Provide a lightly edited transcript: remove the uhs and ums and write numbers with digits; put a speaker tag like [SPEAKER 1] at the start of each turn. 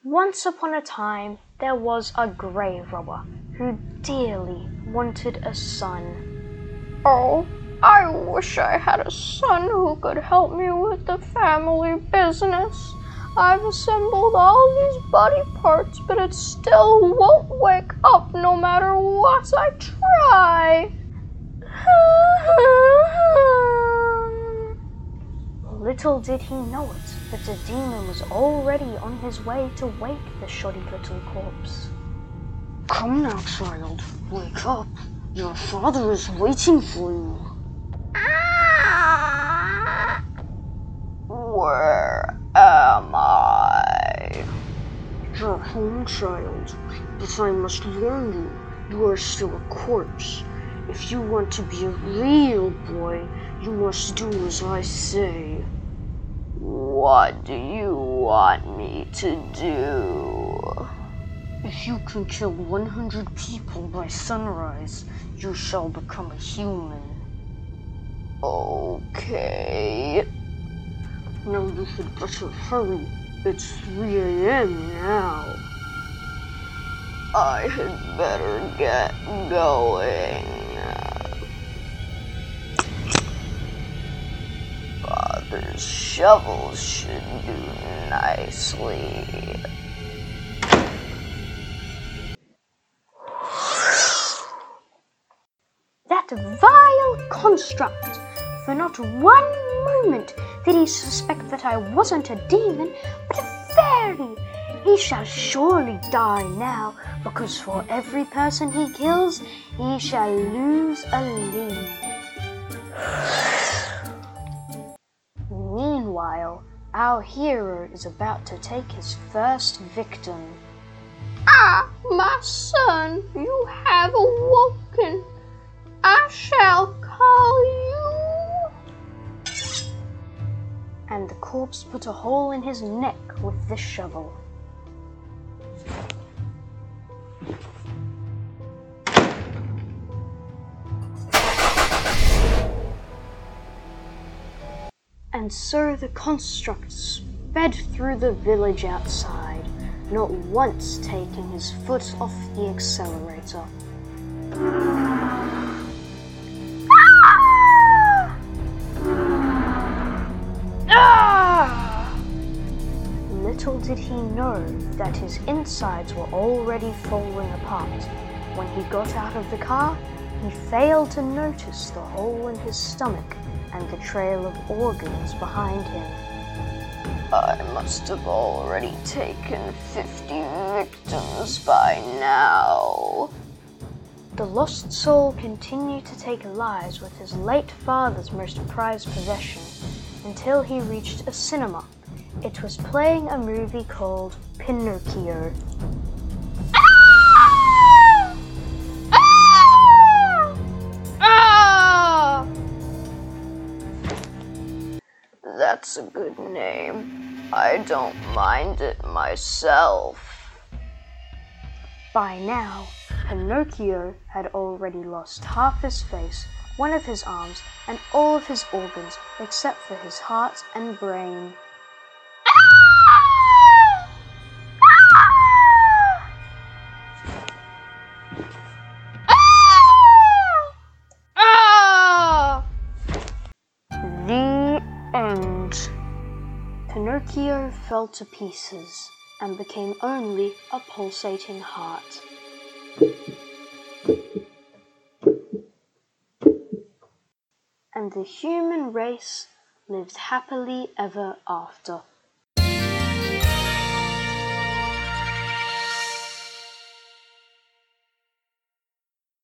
[SPEAKER 1] Once upon a time, there was a grave robber who dearly wanted a son.
[SPEAKER 2] Oh, I wish I had a son who could help me with the family business. I've assembled all these body parts, but it still won't wake up no matter what I try.
[SPEAKER 1] Little did he know it, that the demon was already on his way to wake the shoddy little corpse.
[SPEAKER 3] Come now, child, wake up. Your father is waiting for you.
[SPEAKER 2] Where am I?
[SPEAKER 3] You're home, child, but I must warn you, you are still a corpse. If you want to be a real boy, you must do as I say.
[SPEAKER 2] What do you want me to do?
[SPEAKER 3] If you can kill 100 people by sunrise, you shall become a human.
[SPEAKER 2] Okay.
[SPEAKER 3] Now you should better hurry. It's 3 a.m. now.
[SPEAKER 2] I had better get going. Father's shovel should do nicely.
[SPEAKER 1] That vile construct! For not one moment did he suspect that I wasn't a demon, but a fairy. He shall surely die now, because for every person he kills, he shall lose a limb. Meanwhile, our hero is about to take his first victim.
[SPEAKER 2] Ah, my son, you have awoken. I shall call you.
[SPEAKER 1] And the corpse put a hole in his neck with the shovel. And so the construct sped through the village outside, not once taking his foot off the accelerator. Little did he know that his insides were already falling apart. When he got out of the car, he failed to notice the hole in his stomach and the trail of organs behind him.
[SPEAKER 2] I must have already taken 50 victims by now.
[SPEAKER 1] The lost soul continued to take lives with his late father's most prized possession until he reached a cinema. It was playing a movie called Pinocchio.
[SPEAKER 2] That's a good name. I don't mind it myself.
[SPEAKER 1] By now, Pinocchio had already lost half his face, one of his arms, and all of his organs except for his heart and brain.
[SPEAKER 3] The end.
[SPEAKER 1] Pinocchio fell to pieces and became only a pulsating heart. And the human race lived happily ever after.